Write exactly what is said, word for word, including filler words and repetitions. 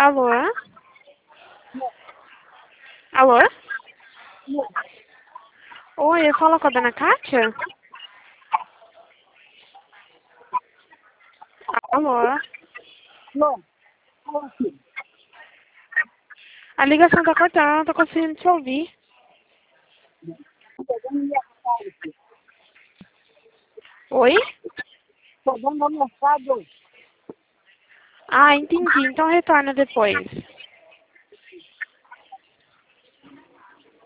Alô? Alô? Oi, eu falo com a dona Kátia? Alô? Não, fala assim. A ligação tá cortando, eu não tô conseguindo te ouvir. Pegando minha casa. Oi? Pegando no mercado. Ah, entendi. Então retorna depois.